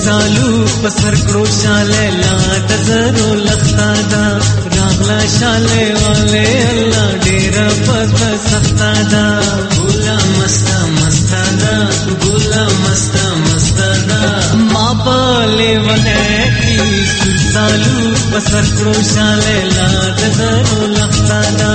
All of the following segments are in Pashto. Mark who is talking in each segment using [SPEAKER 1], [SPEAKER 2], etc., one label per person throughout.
[SPEAKER 1] سالو پسر کړو شاله لا د زرو لختا دا راغلا شاله والے الله ډیر پس سختا دا ګولا مستا مستا دا ګولا مستا مستا دا ما پاله ونه کی سالو پسر کړو شاله لا د زرو لختا دا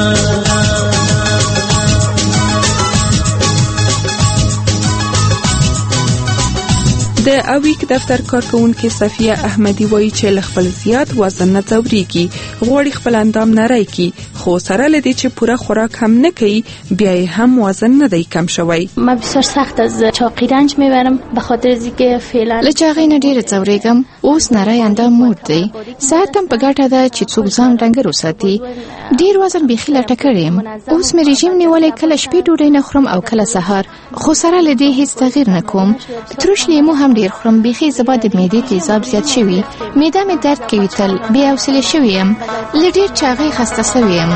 [SPEAKER 2] د اویک دفتر کارکونکو صفیه احمدی وایي چې خپل زیات وزن نه ځوريږي، غوړي خپل اندام نری کی، خو سره لدی چې پوره خوراک هم نه کوي بیا هم وزن نه دی کم شوی.
[SPEAKER 3] ما بسیار سخت از چاقی رنج میبرم به خاطر از اینکه فعلا
[SPEAKER 4] له چاقی نه ډیر ځورېږم. اوس نری اندام مود دی، ساعتم په ګټه ده چې څوک ځان ډنګر وساتي. ډیر وزن بیخي لټه کړم. اوس مې رژیم نیولې، کله شپې ډوډۍ نه خورم او کله سهار، خو سره لدی هیڅ تغییر نه کوم. ترش لیمو هم ډیر خورم، بیخي زما د معدې تیزاب زیات شوی، معده مې درد کوي، تل بې حوصلې شوی یم، له ډیر چاغۍ خسته شوی یم.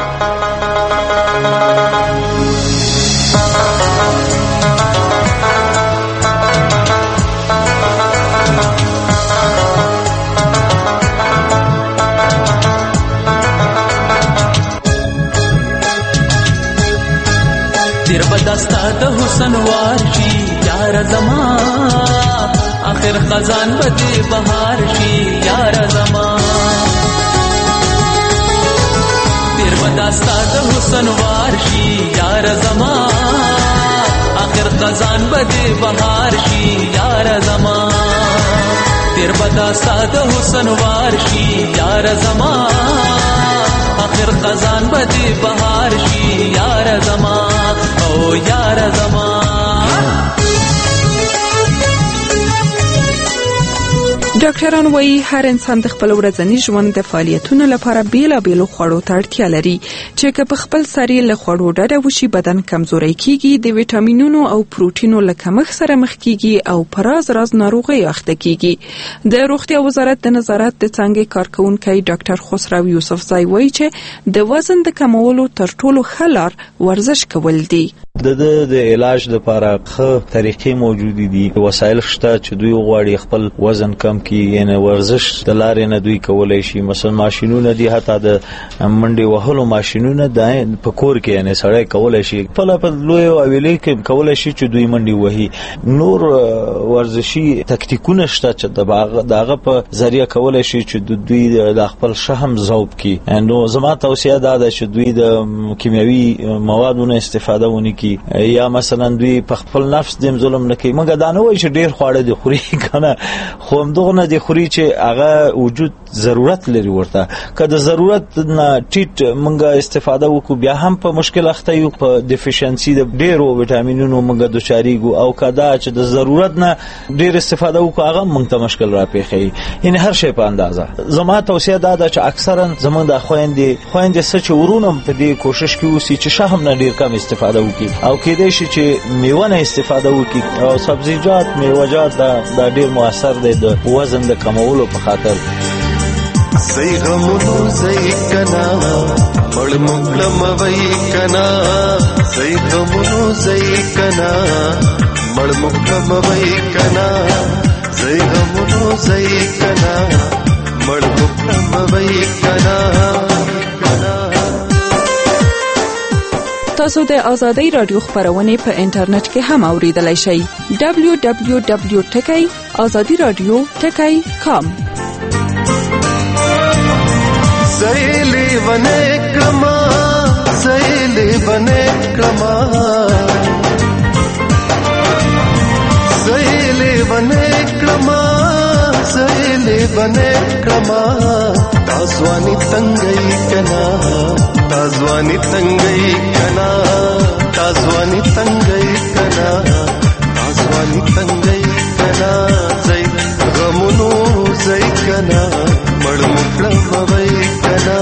[SPEAKER 1] تیر بدستا د حسن وار شي یار زما، آخر خزان بدی بهار شي یار زما. تیر بدستا د حسن وار شي یار زما، آخر خزان بدی بهار شي یار زما. تیر بدستا د حسن وار شي یار زما، آخر خزان بدی بهار شي یار زما او یار زما.
[SPEAKER 2] ډاکټران وایي هر انسان د خپل ورځني ژوند د فعالیتونو لپاره بیلابیلو خوړو ته اړتیا لري چې که په خپل سری له خوړو ډډه وشي بدن کمزوری کیږي، د ویټامینونو او پروټینو له کمښت سره مخ کیږي او پر راز ناروغي اخته کیږي. د روغتیا وزارت د نظارت د څنګه کارکونکي ډاکټر خسرو یوسفزای وایي چې د وزن د کمولو تر ټولو ښه لار ورزش کول دي.
[SPEAKER 5] د علاج لپاره ښه طریقې موجود دي، وسایل شته چې دوی غواړي خپل وزن کم کړي، یعنی ورزش د لارې نه دوی کولای شي. مثلا ماشینونه دي، حتی د منډې وهلو ماشینونه د په کور کې یعنی سړی کولای شي په لوی او ویلې کې کولای شي چې دوی منډې وهي. نور ورزشي تکتیکونه شته چې دغه په ذریعہ کولای شي چې دوی د خپل شهم ذوب کړي. نو زما توصیه ده چې دوی د کیمیاوي موادونو استفاده ونی کی، یا مثلا دوی په خپل نفس دیم ظلم نه کوي. مګر دا نه وایي چې ډیر خواړه دي خوري کنه، خو همدغه نه دي خوري چې هغه وجود ضرورت لري ورته. که د ضرورت نه ټیټ مونږه استفاده وکړو بیا هم په مشکل اخته یو، په ډیفیشنسي د ډیرو ویټامینونو مونږه دوچاریږو، او کدا چې د ضرورت نه ډیر استفاده وکړو هغه مونږ ته مشکل راپېښي. یعنی هر شی په اندازه. زما توصیه ده چې اکثرا زمونږ د خويندې سچ ورونم په دې کوشش کې اوسي چې شهم نه ډیر کم استفاده وکړي، او کېدای شي چې میوه نه استفاده وکړي او سبزیجات میوه‌جات دا ډیر موثر دي د وزن د کمولو په خاطر.
[SPEAKER 6] زئی غمونو زئی کنا مړ مکلم وای کنا، زئی غمونو زئی کنا مړ مکلم وای کنا، زئی غمونو زئی کنا مړ مکلم وای کنا.
[SPEAKER 2] تاسو د آزادۍ رادیو خبرونه په انټرنیټ کې هم اوریدلای شئ. www.azadiradio.com.
[SPEAKER 6] زېلې ونه کما زېلې ونه کما زېلې ونه کما زېلې ونه کما، تاسوانی تنگئی کنا تازوانی تنگئی کنا، تازوانی تنگئی کنا، تازوانی تنگئی کنا. زئی غمونو زئی کنا مړ مکړم وای کنا.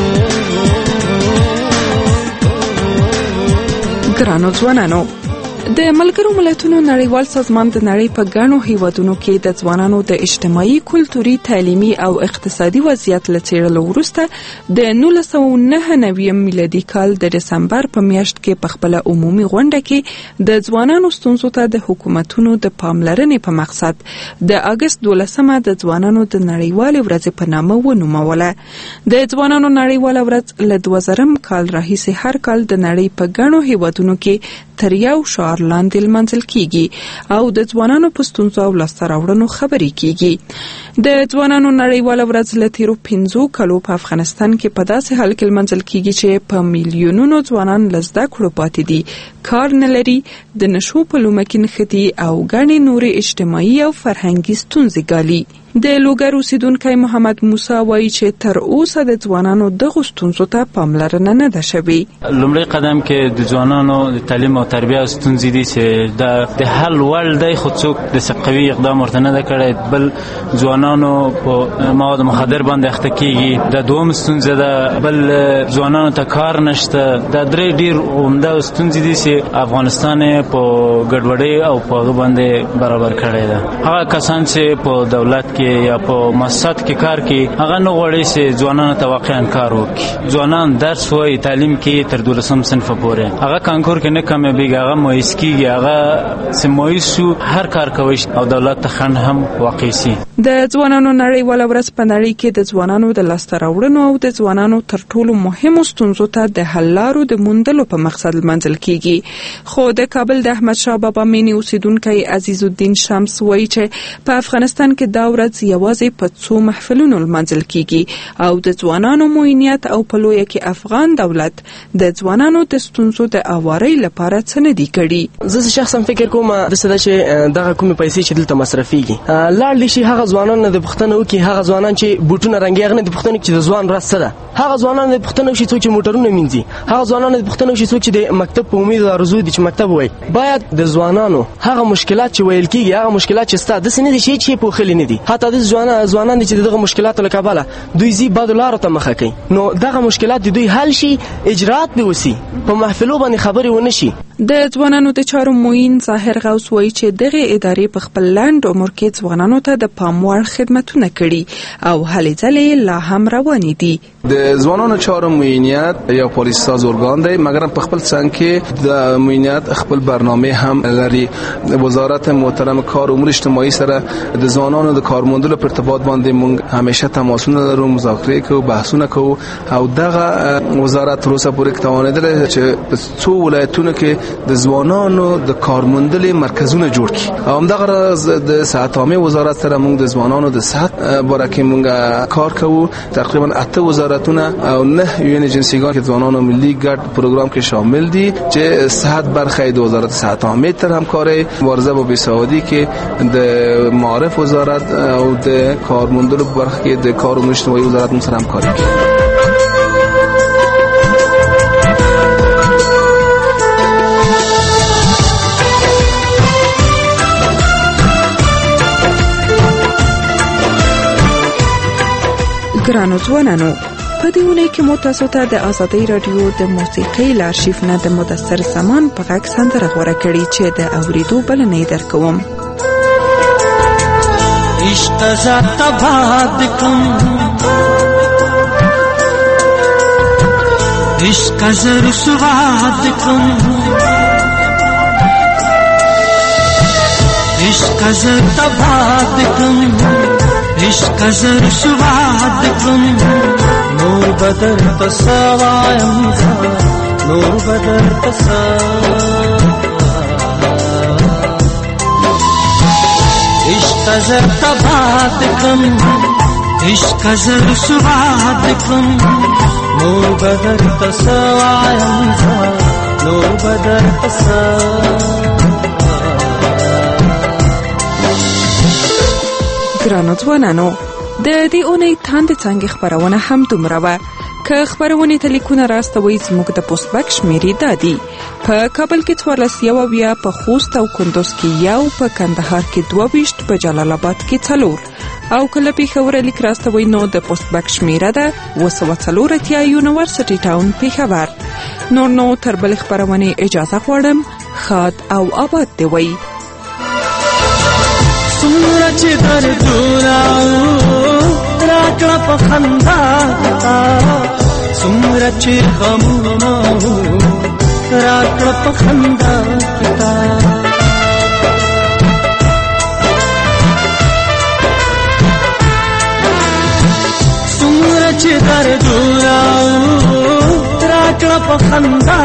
[SPEAKER 2] ګرانو ځوانانو، د ملګرو ملتونو نړیوال سازمان د نړۍ په ګڼو هیوادونو کې د ځوانانو د اجتماعي، کلتوري، تعلیمي او اقتصادي وضعیت له څېړلو وروسته د 1999 میلادي کال د دسمبر په میاشت کې په خپله عمومي غونډه کې د ځوانانو ستونزو ته د حکومتونو د پاملرنې په مقصد د اګست 12مه د ځوانانو د نړیوالې ورځې په نامه ونوموله. د ځوانانو نړیواله ورځ له 2000 کال راهیسې هر کال د نړۍ په ګڼو هیوادونو کې تر یو شعار لاندې لمانځل کیږي او د ځوانانو په ستونزو او لاسته راوړنو خبرې کیږي. د ځوانانو نړیواله ورځ له تیرو 5 کالو په افغانستان کې په داسې حال کې لمانځل کیږي چې په میلیونونو ځوانان له زده کړو پاتې دي، کار نه لري، د نشو په لومه کې نښتي او ګڼې نورې اجتماعي او فرهنګي ستونزې ګالي. د لوګر اوسیدونکی محمد موسی وایي چې تر اوسه د ځوانانو دغو ستونزو ته پاملرنه نه ده شوې.
[SPEAKER 7] لومړی قدم کې د ځوانانو د تعلیم او تربیه ستونزې دي چې د حل وړ دی، خو څوک د قوي اقدام ورته نه ده کړی. بل ځوانانو په مواد مخدر باندې اخته کیږي، د دوم ستونزه ده. بل ځوانانو ته کار نشته. دا درې ډیر عمده ستونزې دي چې افغانستان په ګډوډۍ او په هغه باندې برابر کړی ده. هغه کسان چې په دولت کې یا په مؤسسات کې کار کوي هغه نه غواړي چې ځوانانو ته واقعا کار وکړي. ځوانان درس وایي تعلیم کې تر 12 صنف پورې، هغه کانکور کې نه کامیابیږي، هغه مؤیس کیږي، هغه سمویس شو هر کار کوي او دولت ته خنډ هم واقع شي.
[SPEAKER 2] د ځوانانو نړیواله ورځ په نړۍ کې د ځوانانو د لاسته راوړنو او د ځوانانو تر ټولو مهمو ستونزو ته د حل لارو د موندلو په مقصد لمانځل کیږي. خو د کابل د احمد شاه بابا مینې اوسیدونکی عزیز الدین شمس وایي چې په افغانستان کې دا ورځ یوازې په څو محفلونو لمانځل کیږي او د ځوانانو موینیت او په لویه کې افغان دولت د ځوانانو د ستونزو د اوارۍ لپاره څه نه دي کړي.
[SPEAKER 8] زه شخصا فکر کوم د څه چې دغه کومې پیسې چې دلته مصرفيږي لاړ شي هغه ځوانان د پښتنو کې، هغه ځوانان چې بوټونه رنګي هغه د پښتنو کې د ځوان راست ده، هغه ځوانان د پښتنو چې څوک موټرونه مینځي، هغه ځوانان د پښتنو چې څوک چې د مکتب په امید ارزو دي چې مکتب وای. باید د ځوانانو هغه مشکلات چې ویل کیږي، هغه مشکلات چې ستاسو د سینې شي چې په خلینې دي، حتی د ځوانان چې دغه مشکلات له کابله دوی زی باد لارو ته مخه کوي، نو دغه مشکلات دوی حل شي، اجرات به وسی، په محفلو باندې خبري ونه شي.
[SPEAKER 2] د ځوانانو د چارو موین ظاهر غوث وایي چې دغه ادارې په خپل لاند عمر کې ځوانانو ته د پام وړ خدمتونه کړي او هلې ځلې لا هم روانې دي.
[SPEAKER 9] د ځوانانو چارو موینیت یا پالیسي ساز ارګان دی، مګر په خپل څنګ کې د موینیت خپل برنامه هم لري. وزارت محترم کار امور اجتماعي سره د ځوانانو د کارموندلو په ارتباط باندې موږ همیشه تماسونه لرو، مذاکره کوو، بحثونه کوو او دغه وزارت تر اوسه پورې توانیدل چې په څو ولایتونو کې د ځوانانو د کارموندلې مرکزونه جوړ کړي. او همدغه د صحت عامه وزارت سره موږ د ځوانانو د صحت باره کې موږ کار کوو. تقریبا 8 وزارتونه او 9 یون ایجنسیګان کې ځوانانو ملي ګډ پروګرام کې شامل دي چې صحت برخه د وزارت صحت عامه تر همکاري مبارزه با بیسوادی کې د معارف وزارت او د کارموندلو برخه کې د کار امور اجتماعي وزارت سره همکاري کوي.
[SPEAKER 2] ګرانو ځوانانو، په دې اونۍ کې مو تاسو ته د ازادۍ رادیو د موسیقۍ له ارشیف نه د مدثر سامان په غږ سندره غوره کړې چې د اوریدو بلنه یې درکوم.
[SPEAKER 1] عشق ذات باد کم عشق زر سواد کم عشق ذات باد کم عشق زر سواد کم نور بدر تساوایم نور بدر عشق زر تباد کم عشق زر سواد کم نور بدر تساوایم نور بدر
[SPEAKER 2] ګرانو ځوانانو، د دې اونۍ تاند څنګه خبرونه هم دومره وه. که خبرونه ته لیکونه راستوي زموږ د پوسټ بک شمیرې دادي په کابل کې 14 په خوست او کندوز کې 1 په کندهار کې 22 په جلال آباد کې 4 او کله پیښور لیک راستوي نو د پوسټ بک شمیره ده 240 یونیورسيټي ټاون پیښور. نور نو تر بل خبرونه اجازه غواړم. خاد او آباد دی وی.
[SPEAKER 1] څومره چې دردونه راکړه په خندا څومره چې غمونه راکړه په خندا څومره چې دردونه راکړه په خندا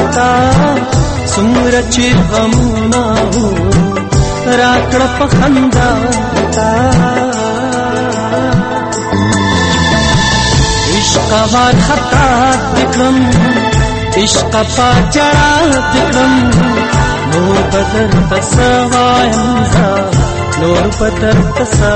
[SPEAKER 1] څومره چې غمونه راکړه په خندا عشق وار خطا دکړم عشق پاچړه دکړم نور بدر تسوایم نور بدر تسا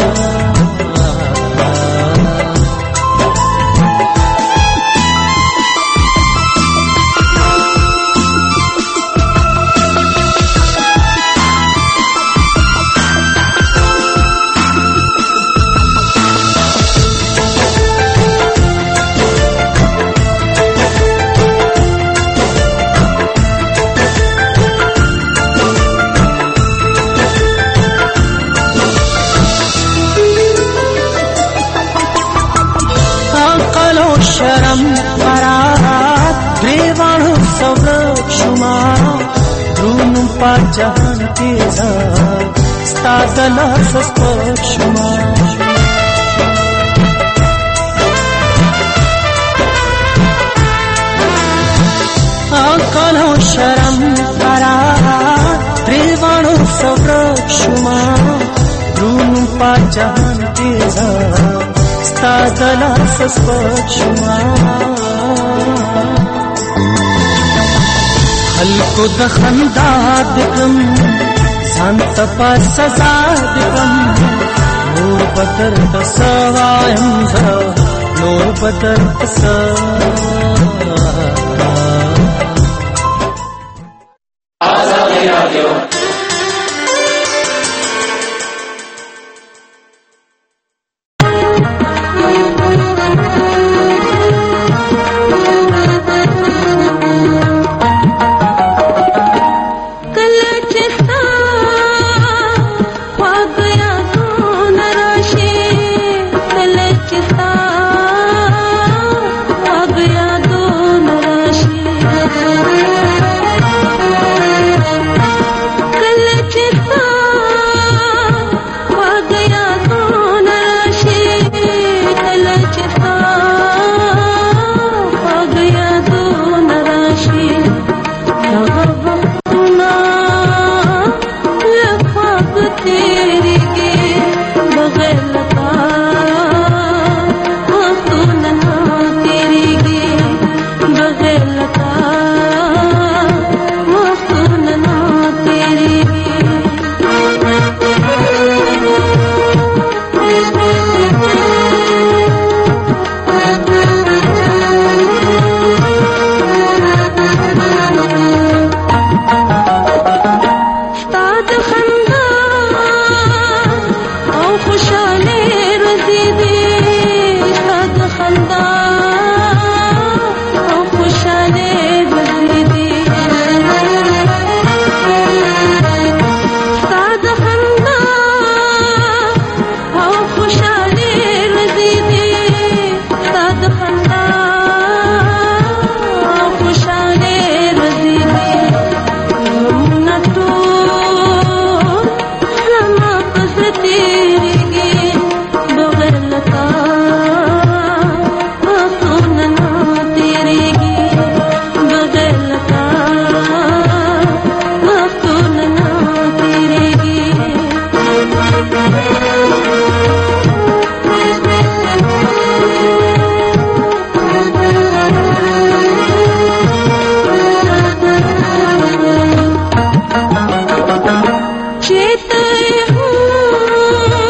[SPEAKER 1] شرم قرار دیوانو سورک شما درونم پا جهان تیزا ستادنا سسپک شما آقانو شرم قرار دیوانو سورک شما درونم پا جهان تیزا ستادنا سسپک شما خلقو د خندا دکم ځان ته په سزا دکم نور بدر تسوایم نور بدر تسا
[SPEAKER 10] चेत हूँ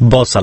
[SPEAKER 10] با